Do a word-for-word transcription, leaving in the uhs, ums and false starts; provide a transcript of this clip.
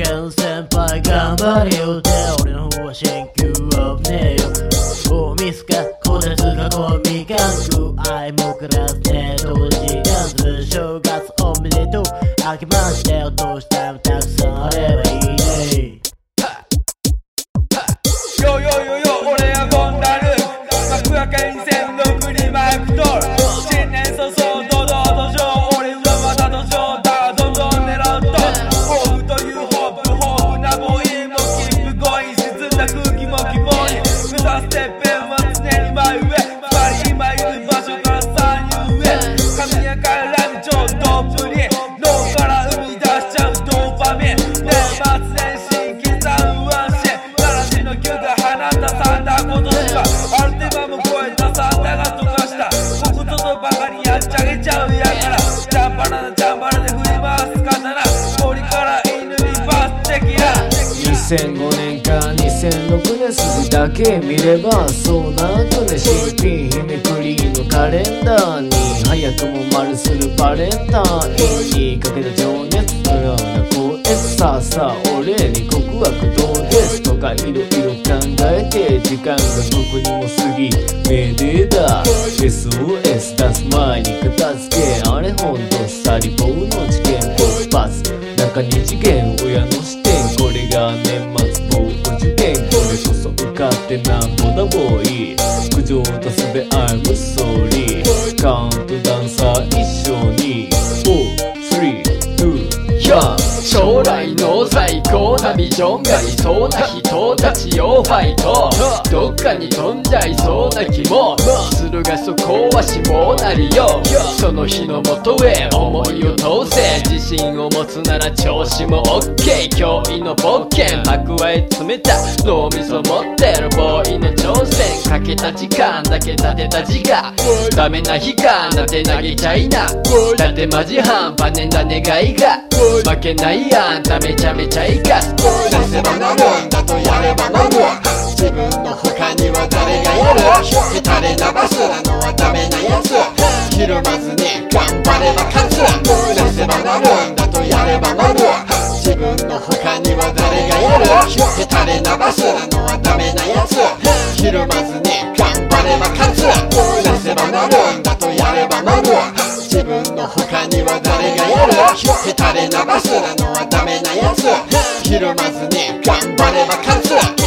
健先輩頑張れよって俺の方は鍼灸危ねえよ大ミスかこてつがコミカンク愛もクラスで当時ダンス正月おめでとう明けましてお年玉たくさんあればいいねよよよよ俺はゴンダル幕開けにせんろくにマイク取る新年早々堂々と上俺はまた土壌だどんどん狙うと抱負というホップ豊富なボーイもキープゴイン沈んだ空気も希望に目指すてっぺんは常に真上二人今いる場所からさんに上神やからにちょっとぶり脳から生み出しちゃうドーパミン年末年始刻むワンシーン奈良市の牛が放ったサンダー今年はアルテマも超えたサンダーが溶かしたここととバカにやっちゃげちゃうやからジャンバラなジャンバラで振り回す刀森から犬にバステキラにせんごねんからにせんろくねん筋だけ見ればそうなんとね新品日めくりのカレンダーに早くも丸するバレンタインにかけた情熱のような声さあさあ俺に告白どうですとかいろいろ考えて時間が僕にも過ぎめでだ エスオーエス 出す前に片付けあれほんとサリボーの事件勃発中二次元親の視点これが年末某受験これこそ受かってなんぼだボーイ苦情とすべ I'm sorry カウントダンサー一緒にフォー、スリー、ツー、ワン将来の最高なビジョンがいそうな人たちをファイトどっかに飛んじゃいそうな気もするがそこはしもなりよその日のもとへ思いを通せ自信を持つなら調子も OK 驚異の冒険蓄え詰めた脳みそ持ってるボーイの挑戦かけた時間だけ立てた自我ダメな日かなって投げちゃいなだってマジ半端ねんだ願いが負けないあんためちゃめちゃいかす出せばなるんだとやればなる自分の他には誰がやるヘタレなバスなのはダメなやつひるまずに頑張れば勝つ出せばなるんだとやればなる自分の他には誰がやるヘタレなバスなのはダメなやつひるまずに頑張れば勝つ出せばなるんだとやればなる自分の他には誰がやるヘタレなバスなのはダメなやつひるまずに頑張れば勝つ